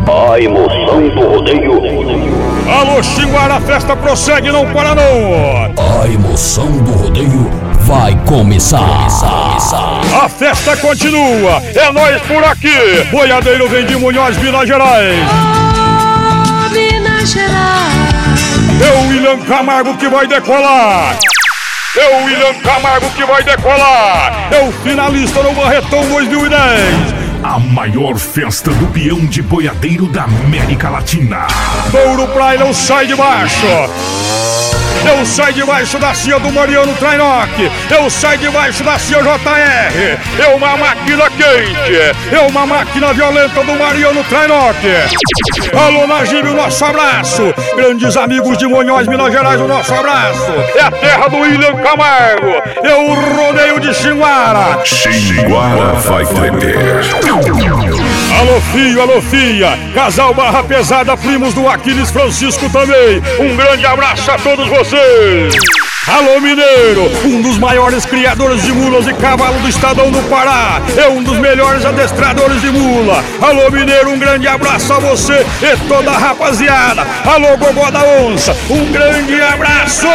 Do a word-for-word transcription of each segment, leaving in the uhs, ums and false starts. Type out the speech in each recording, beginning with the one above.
A emoção do rodeio. Alô, Xinguara, a festa prossegue, não para não. A emoção do rodeio vai começar. A festa continua, é nós por aqui. Boiadeiro vem de Munhoz, Minas Gerais. Oh, Minas Gerais. É o William Camargo que vai decolar. É o William Camargo que vai decolar. É o finalista no Barretão dois mil e dez. A maior festa do peão de boiadeiro da América Latina. Touro Praia não sai de baixo. Eu saio debaixo da cia do Mariano Trainoc. Eu saio debaixo da cia J R. É uma máquina quente. É uma máquina violenta do Mariano Trainoc. Alô, Najib, o nosso abraço. Grandes amigos de Munhoz, Minas Gerais, o nosso abraço. É a terra do William Camargo. É o rodeio de Xinguara. Xinguara vai tremer. Alô, filho, alô, filha. Casal Barra Pesada, primos do Aquiles Francisco também. Um grande abraço a todos vocês. Alô, Mineiro, um dos maiores criadores de mulas e cavalo do estadão do Pará. É um dos melhores adestradores de mula. Alô, Mineiro, um grande abraço a você e toda a rapaziada. Alô, Gogó da Onça, um grande abraço.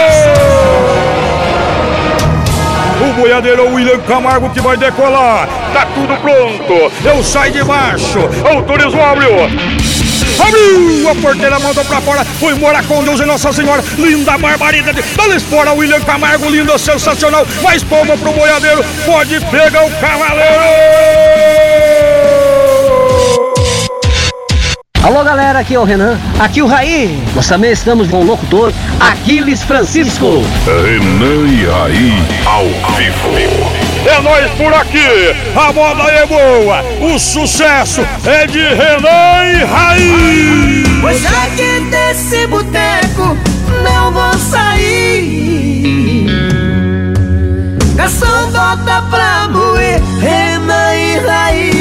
O boiadeiro é o William Camargo que vai decolar. Tá tudo pronto. Eu saio de baixo. Autorizou, abriu. Abriu a porteira, mandou pra fora. Foi morar com Deus e Nossa Senhora. Linda barbaridade. Dá-lhe espora, William Camargo, lindo, sensacional. Mais palma pro boiadeiro. Pode pegar o cavaleiro. Alô, galera, aqui é o Renan. Aqui o Raí. Nós também estamos com o locutor Aquiles Francisco. Renan e Raí ao vivo. É nós por aqui, a moda é boa, o sucesso é de Renan e Raí. Pois aqui desse boteco não vou sair. Garçom, bota pra moer, Renan e Raí.